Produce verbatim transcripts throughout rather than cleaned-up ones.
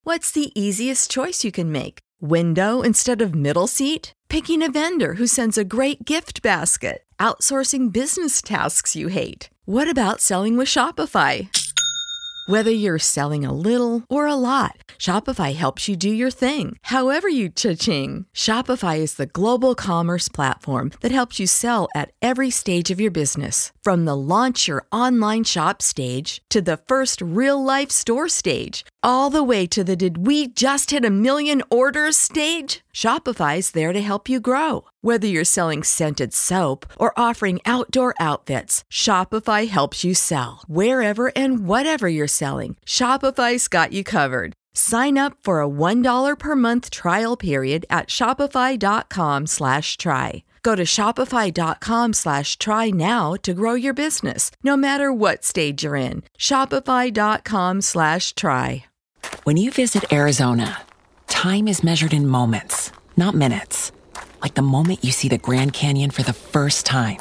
What's the easiest choice you can make? Window instead of middle seat? Picking a vendor who sends a great gift basket? Outsourcing business tasks you hate? What about selling with Shopify? Whether you're selling a little or a lot, Shopify helps you do your thing, however you cha-ching. Shopify is the global commerce platform that helps you sell at every stage of your business. From the launch your online shop stage to the first real-life store stage, all the way to the did we just hit a million orders stage. Shopify's there to help you grow. Whether you're selling scented soap or offering outdoor outfits, Shopify helps you sell. Wherever and whatever you're selling, Shopify's got you covered. Sign up for a one dollar per month trial period at shopify.com slash try. Go to shopify.com slash try now to grow your business, no matter what stage you're in. Shopify.com slash try. When you visit Arizona, time is measured in moments, not minutes. Like the moment you see the Grand Canyon for the first time.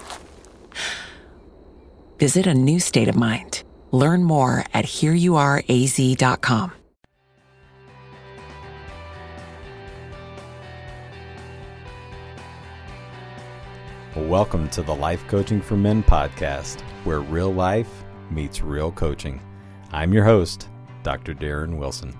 Visit a new state of mind. Learn more at here you are a z dot com. Welcome to the Life Coaching for Men podcast, where real life meets real coaching. I'm your host, Doctor Darren Wilson.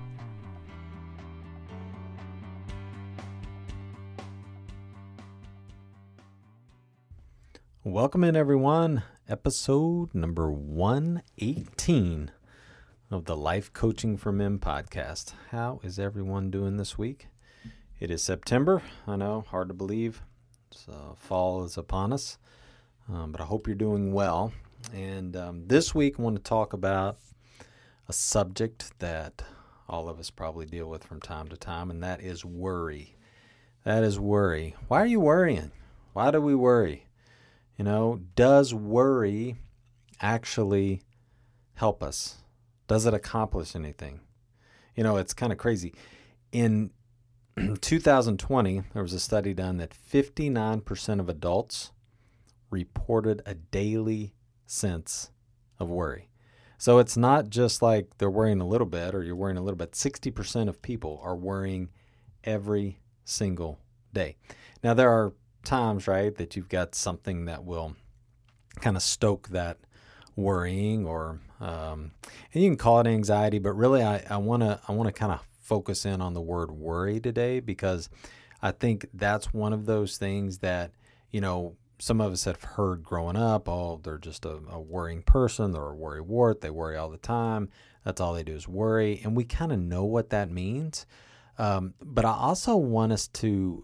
Welcome in, everyone. Episode number one eighteen of the Life Coaching for Men podcast. How is everyone doing this week? It is September. I know, hard to believe. So fall is upon us, um, but I hope you're doing well. And um, this week I want to talk about a subject that all of us probably deal with from time to time, and that is worry. That is worry. Why are you worrying? Why do we worry? You know, does worry actually help us? Does it accomplish anything? You know, it's kind of crazy. In two thousand twenty, there was a study done that fifty-nine percent of adults reported a daily sense of worry. So it's not just like they're worrying a little bit or you're worrying a little bit. sixty percent of people are worrying every single day. Now, there are times, right, that you've got something that will kind of stoke that worrying, or um, and you can call it anxiety, but really I, I want to I want to kind of focus in on the word worry today, because I think that's one of those things that, you know, some of us have heard growing up. Oh, they're just a, a worrying person. They're a worrywart. They worry all the time. That's all they do is worry. And we kind of know what that means. Um, but I also want us to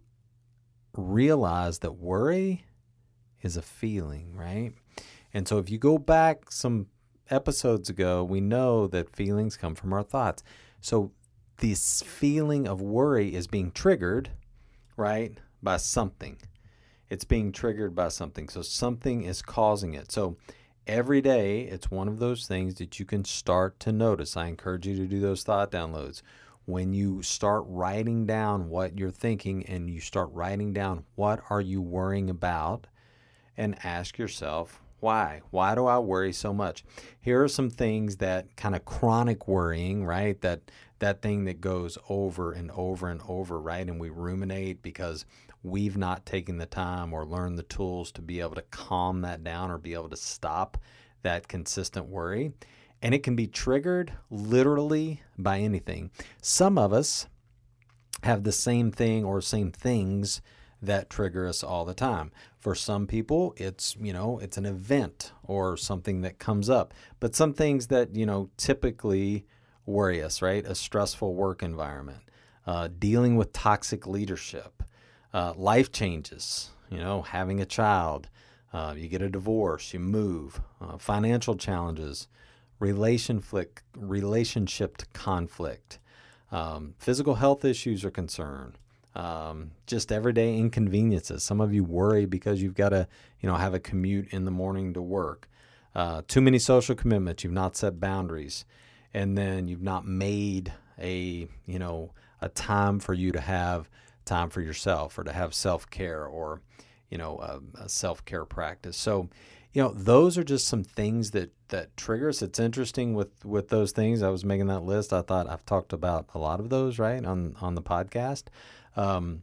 realize that worry is a feeling, right? And so if you go back some episodes ago, we know that feelings come from our thoughts. So this feeling of worry is being triggered, right, by something. It's being triggered by something. So something is causing it. So every day, it's one of those things that you can start to notice. I encourage you to do those thought downloads. When you start writing down what you're thinking and you start writing down what are you worrying about, and ask yourself, why? Why do I worry so much? Here are some things that kind of chronic worrying, right? That that thing that goes over and over and over, right? And we ruminate because we've not taken the time or learned the tools to be able to calm that down or be able to stop that consistent worry. And it can be triggered literally by anything. Some of us have the same thing or same things that trigger us all the time. For some people, it's, you know, it's an event or something that comes up. But some things that, you know, typically worry us, right? A stressful work environment, uh, dealing with toxic leadership, uh, life changes, you know, having a child, uh, you get a divorce, you move, uh, financial challenges, relationship, relationship conflict, um, physical health issues are concerned, um, just everyday inconveniences. Some of you worry because you've got to, you know, have a commute in the morning to work, uh, too many social commitments, you've not set boundaries, and then you've not made a, you know, a time for you to have time for yourself or to have self-care or, you know, a, a self-care practice. So you know, those are just some things that, that trigger us. It's interesting with, with those things. I was making that list. I thought I've talked about a lot of those, right, on, on the podcast. Um,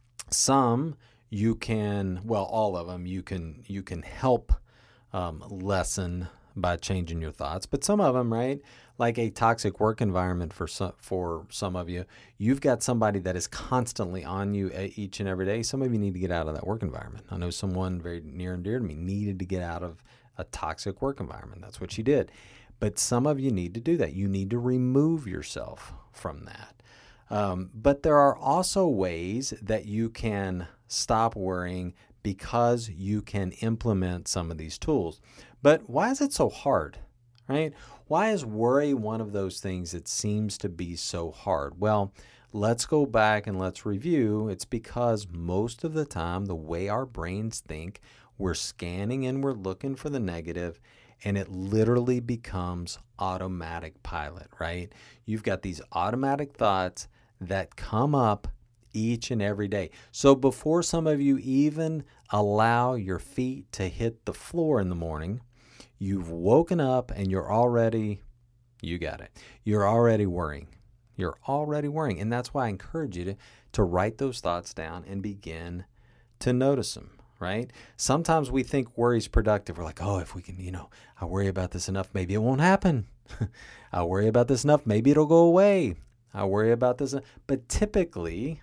some you can, well, all of them you can, you can help um, lessen by changing your thoughts. But some of them, right, like a toxic work environment for some, for some of you, you've got somebody that is constantly on you each and every day. Some of you need to get out of that work environment. I know someone very near and dear to me needed to get out of a toxic work environment. That's what she did. But some of you need to do that. You need to remove yourself from that. Um, but there are also ways that you can stop worrying because you can implement some of these tools. But why is it so hard, right? Why is worry one of those things that seems to be so hard? Well, let's go back and let's review. It's because most of the time, the way our brains think, we're scanning and we're looking for the negative, and it literally becomes automatic pilot, right? You've got these automatic thoughts that come up each and every day. So before some of you even allow your feet to hit the floor in the morning, you've woken up and you're already, you got it, you're already worrying. You're already worrying. And that's why I encourage you to, to write those thoughts down and begin to notice them, right? Sometimes we think worry is productive. We're like, oh, if we can, you know, I worry about this enough, maybe it won't happen. I worry about this enough, maybe it'll go away. I worry about this. But typically,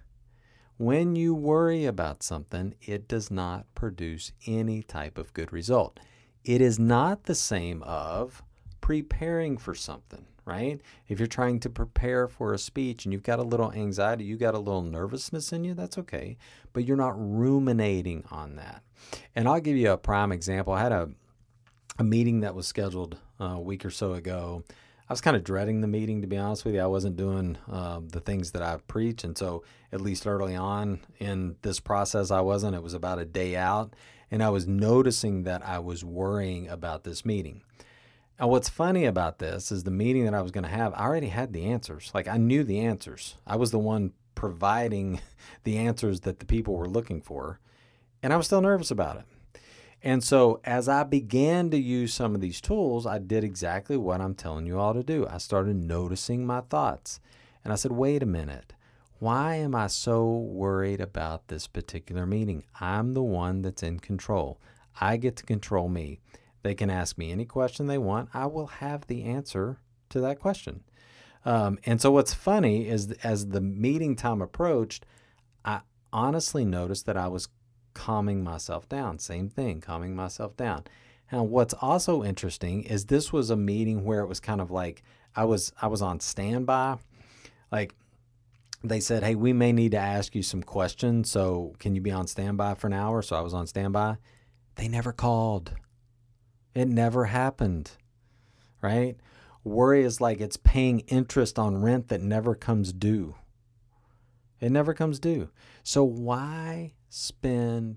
when you worry about something, it does not produce any type of good result. It is not the same of preparing for something, right? If you're trying to prepare for a speech and you've got a little anxiety, you got a little nervousness in you, that's okay. But you're not ruminating on that. And I'll give you a prime example. I had a, a meeting that was scheduled a week or so ago. I was kind of dreading the meeting, to be honest with you. I wasn't doing uh, the things that I preach. And so at least early on in this process, I wasn't. It was about a day out. And I was noticing that I was worrying about this meeting. And what's funny about this is the meeting that I was going to have, I already had the answers. Like I knew the answers. I was the one providing the answers that the people were looking for. And I was still nervous about it. And so as I began to use some of these tools, I did exactly what I'm telling you all to do. I started noticing my thoughts. And I said, wait a minute. Why am I so worried about this particular meeting? I'm the one that's in control. I get to control me. They can ask me any question they want. I will have the answer to that question. Um, and so what's funny is as the meeting time approached, I honestly noticed that I was calming myself down. Same thing, calming myself down. Now, what's also interesting is this was a meeting where it was kind of like I was I was on standby. Like they said, hey, we may need to ask you some questions, so can you be on standby for an hour? So I was on standby. They never called. It never happened, right? Worry is like it's paying interest on rent that never comes due. It never comes due. So why spend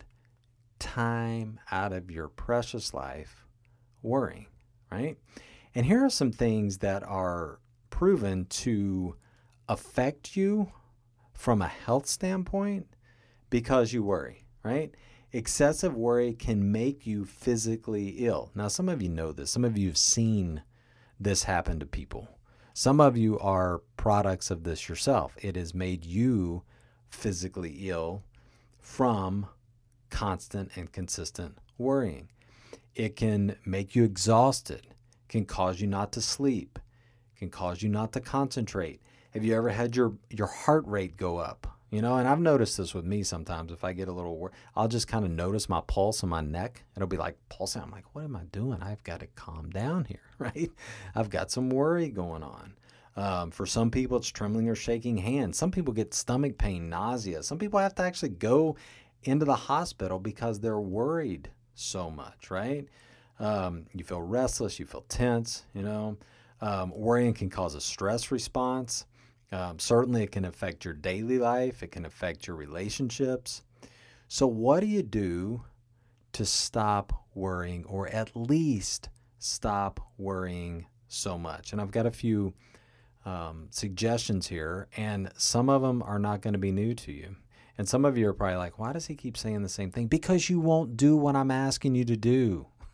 time out of your precious life worrying, right? And here are some things that are proven to affect you from a health standpoint because you worry, right? Excessive worry can make you physically ill. Now, some of you know this. Some of you have seen this happen to people. Some of you are products of this yourself. It has made you physically ill from constant and consistent worrying. It can make you exhausted, can cause you not to sleep, can cause you not to concentrate. Have you ever had your, your heart rate go up? You know, and I've noticed this with me sometimes. If I get a little worried, I'll just kind of notice my pulse in my neck. It'll be like pulsing. I'm like, what am I doing? I've got to calm down here, right? I've got some worry going on. Um, for some people, it's trembling or shaking hands. Some people get stomach pain, nausea. Some people have to actually go into the hospital because they're worried so much, right? Um, you feel restless. You feel tense, you know. Um, worrying can cause a stress response. Um, certainly, it can affect your daily life. It can affect your relationships. So what do you do to stop worrying, or at least stop worrying so much? And I've got a few um, suggestions here, and some of them are not going to be new to you. And some of you are probably like, why does he keep saying the same thing? Because you won't do what I'm asking you to do.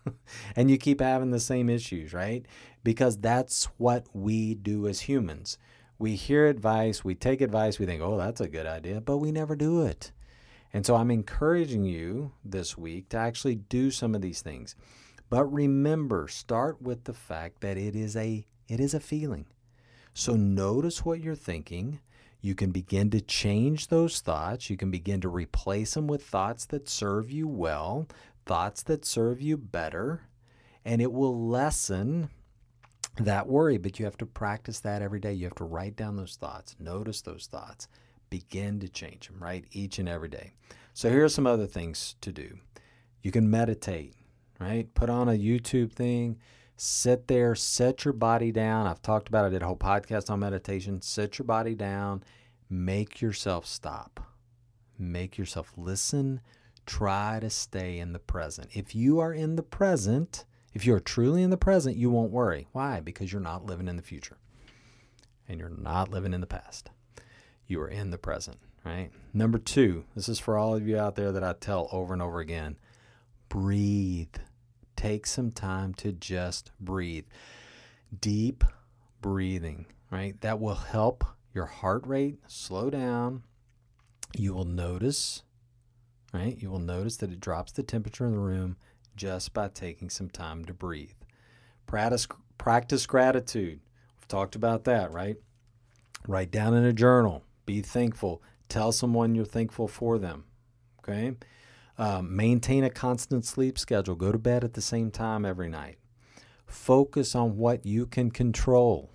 and you keep having the same issues, right? Because that's what we do as humans. We hear advice, we take advice, we think, oh, that's a good idea, but we never do it. And so I'm encouraging you this week to actually do some of these things. But remember, start with the fact that it is a it is a feeling. So notice what you're thinking. You can begin to change those thoughts. You can begin to replace them with thoughts that serve you well, thoughts that serve you better, and it will lessen that worry. But you have to practice that every day. You have to write down those thoughts, notice those thoughts, begin to change them, right? Each and every day. So here are some other things to do. You can meditate, right? Put on a YouTube thing, sit there, set your body down. I've talked about it, I did a whole podcast on meditation. Sit your body down, make yourself stop, make yourself listen, try to stay in the present. If you are in the present, if you are truly in the present, you won't worry. Why? Because you're not living in the future and you're not living in the past. You are in the present, right? Number two, this is for all of you out there that I tell over and over again, breathe. Take some time to just breathe. Deep breathing, right? That will help your heart rate slow down. You will notice, right? You will notice that it drops the temperature in the room just by taking some time to breathe. Practice, practice gratitude. We've talked about that, right? Write down in a journal. Be thankful. Tell someone you're thankful for them, okay? Um, maintain a constant sleep schedule. Go to bed at the same time every night. Focus on what you can control.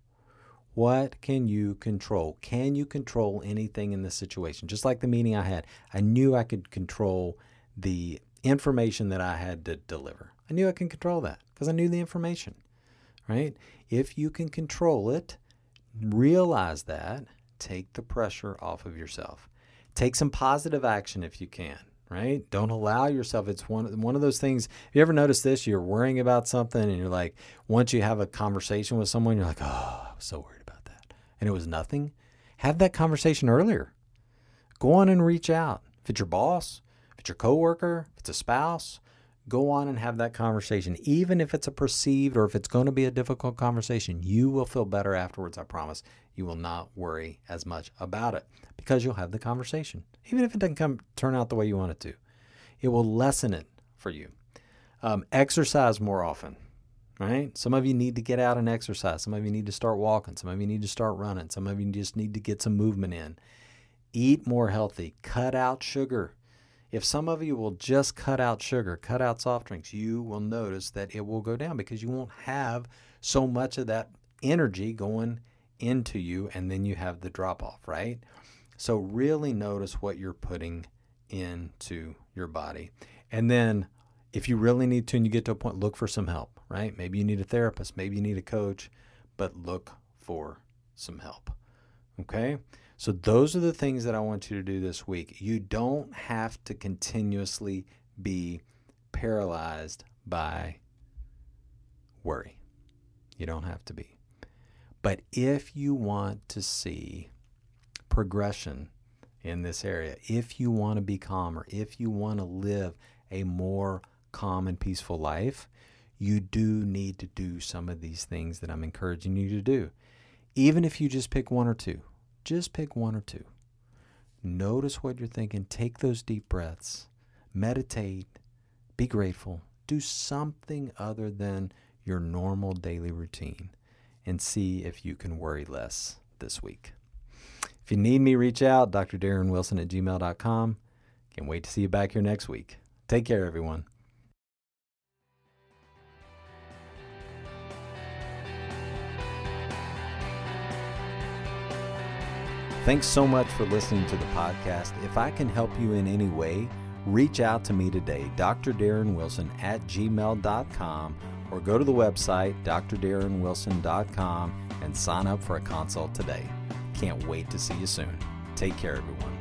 What can you control? Can you control anything in this situation? Just like the meeting I had, I knew I could control the information that I had to deliver. I knew I could control that because I knew the information, right? If you can control it, realize that, take the pressure off of yourself. Take some positive action if you can. Right? Don't allow yourself. It's one, one of those things. You ever notice this? You're worrying about something and you're like, once you have a conversation with someone, you're like, oh, I was so worried about that. And it was nothing. Have that conversation earlier. Go on and reach out. If it's your boss, if it's your coworker, if it's a spouse, go on and have that conversation. Even if it's a perceived or if it's going to be a difficult conversation, you will feel better afterwards. I promise. You will not worry as much about it because you'll have the conversation. Even if it doesn't come turn out the way you want it to, it will lessen it for you. Um, exercise more often, right? Some of you need to get out and exercise. Some of you need to start walking. Some of you need to start running. Some of you just need to get some movement in. Eat more healthy. Cut out sugar. If some of you will just cut out sugar, cut out soft drinks, you will notice that it will go down because you won't have so much of that energy going into you, and then you have the drop off, right? So really notice what you're putting into your body. And then if you really need to and you get to a point, look for some help, right? Maybe you need a therapist, maybe you need a coach, but look for some help, okay? So those are the things that I want you to do this week. You don't have to continuously be paralyzed by worry. You don't have to be. But if you want to see progression in this area, if you want to be calmer, if you want to live a more calm and peaceful life, you do need to do some of these things that I'm encouraging you to do. Even if you just pick one or two, just pick one or two. Notice what you're thinking. Take those deep breaths. Meditate. Be grateful. Do something other than your normal daily routine and see if you can worry less this week. If you need me, reach out, D R Darren Wilson at gmail dot com. Can't wait to see you back here next week. Take care, everyone. Thanks so much for listening to the podcast. If I can help you in any way, reach out to me today, D R Darren Wilson at gmail dot com, or go to the website, D R Darren Wilson dot com, and sign up for a consult today. Can't wait to see you soon. Take care, everyone.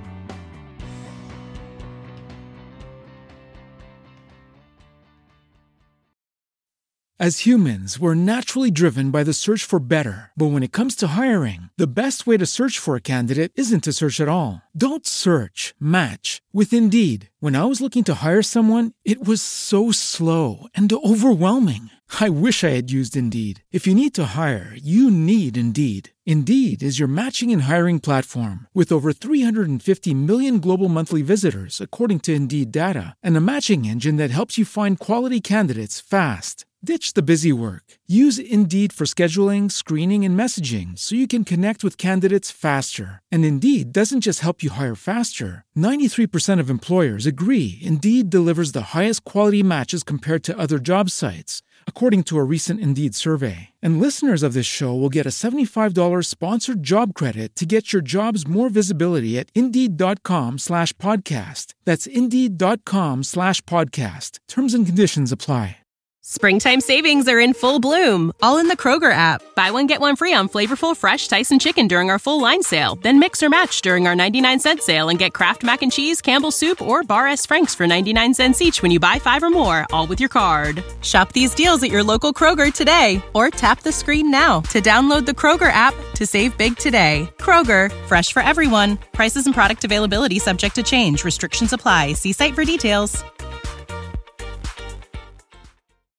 As humans, we're naturally driven by the search for better. But when it comes to hiring, the best way to search for a candidate isn't to search at all. Don't search, match with Indeed. When I was looking to hire someone, it was so slow and overwhelming. I wish I had used Indeed. If you need to hire, you need Indeed. Indeed is your matching and hiring platform with over three hundred fifty million global monthly visitors, according to Indeed data, and a matching engine that helps you find quality candidates fast. Ditch the busy work. Use Indeed for scheduling, screening, and messaging so you can connect with candidates faster. And Indeed doesn't just help you hire faster. ninety-three percent of employers agree Indeed delivers the highest quality matches compared to other job sites, according to a recent Indeed survey. And listeners of this show will get a seventy-five dollars sponsored job credit to get your jobs more visibility at Indeed.com slash podcast. That's Indeed.com slash podcast. Terms and conditions apply. Springtime savings are in full bloom, all in the Kroger app. Buy one, get one free on flavorful, fresh Tyson chicken during our full line sale. Then mix or match during our ninety-nine cent sale and get Kraft Mac and Cheese, Campbell's Soup, or Bar S. Frank's for ninety-nine cents each when you buy five or more, all with your card. Shop these deals at your local Kroger today, or tap the screen now to download the Kroger app to save big today. Kroger, fresh for everyone. Prices and product availability subject to change. Restrictions apply. See site for details.